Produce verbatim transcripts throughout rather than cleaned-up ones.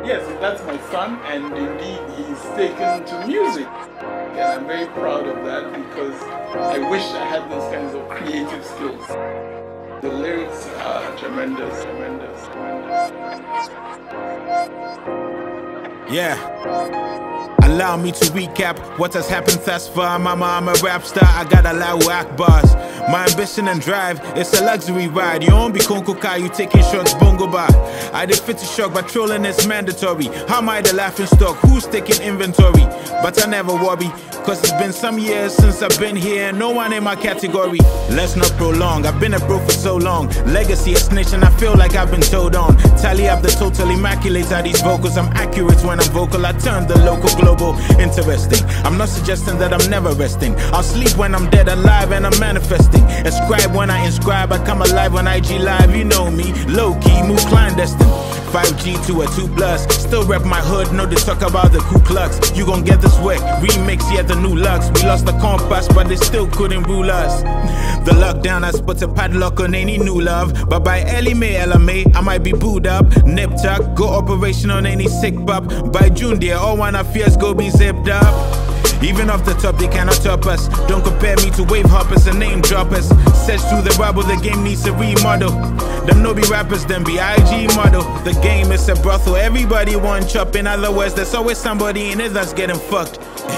Yes, that's my son, and indeed he's taken to music. And I'm very proud of that because I wish I had those kinds of creative skills. The lyrics are tremendous, tremendous, tremendous. Yeah. Allow me to recap what has happened thus far. Mama, I'm a rap star, I got a lot of whack bars. My ambition and drive, it's a luxury ride. You won't be Konko Kai, you taking shots, bongo bar. I did fit to shock, but trolling is mandatory. How am I the laughing stock? Who's taking inventory? But I never worry, cause it's been some years since I've been here. No one in my category. Let's not prolong, I've been a bro for so long. Legacy a snitch and I feel like I've been told on. Tally up the total immaculate are these vocals. I'm accurate when I'm vocal, I turn the local global interesting. I'm not suggesting that I'm never resting. I'll sleep when I'm dead alive and I'm manifesting. Inscribe when I inscribe, I come alive on I G Live. You know me, low-key, move clandestine. five G to a two plus. Still rep my hood, know they talk about the Ku Klux. You gon' get this wet, remix, yeah, the new lux. We lost the compass, but they still couldn't rule us. The lockdown has put a padlock on any new love. But by Ellie May, Ella May, I might be booed up. Nip tuck, go operation on any sick pup. By June, dear, all one of fears go be zipped up. Even off the top, they cannot top us. Don't compare me to wave hoppers and name droppers. Search through the rubble, the game needs a remodel. Them no be rappers, them be I G model. The game is a brothel, everybody want chop. In other words, there's always somebody in it that's getting fucked.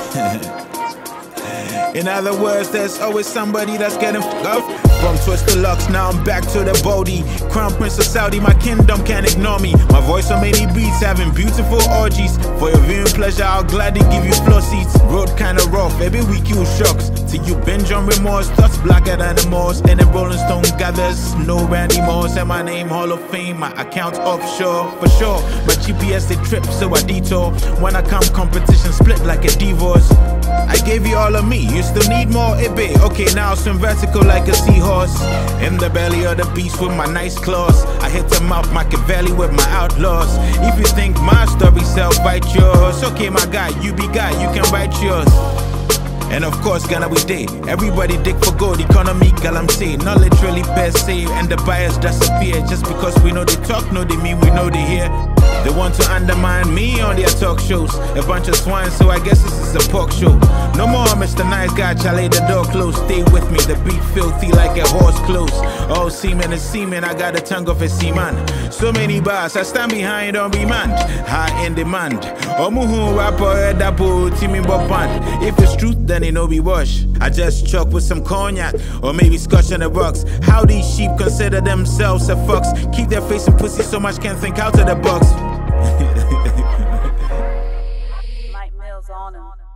In other words, there's always somebody that's getting fucked up. From Twisted Locks, now I'm back to the Bodhi. Crown Prince of Saudi, my kingdom can't ignore me. My voice on many beats, having beautiful orgies. For your viewing pleasure, I'll gladly give you floor seats. Road kinda rough, every week you shocks. Till you binge on remorse, thoughts blacker than the moors. And the Rolling Stone gathers, no Randy Moss. And my name Hall of Fame, my account offshore. For sure, my G P S they trip, so I detour. When I come, competition split like a divorce. I gave you all of me, you still need more, it be. Okay, now I swim vertical like a seahorse. In the belly of the beast with my nice claws. I hit them up Machiavelli with my outlaws. If you think my story sell, write yours. Okay, my guy, you be guy, you can write yours. And of course, Ghana we day. Everybody dig for gold, economy galamsey. Not literally per se, and the buyers disappear. Just because we know they talk, no they mean we know they hear. They want to undermine me on their talk shows. A bunch of swine, so I guess this is a pork show. No more Mister Nice Guy, Charlie, the door closed. Stay with me, the beat filthy like a horse close. Oh, semen is semen, I got the tongue of a seaman. So many bars, I stand behind on remand. High in demand. Omuhu rapper, edapo, Timmy Bopan. If it's truth, then it no be wash. I just chalk with some cognac, or maybe scotch on the rocks. How these sheep consider themselves a fox. Keep their face in pussy so much, can't think out of the box. Light Mills on him.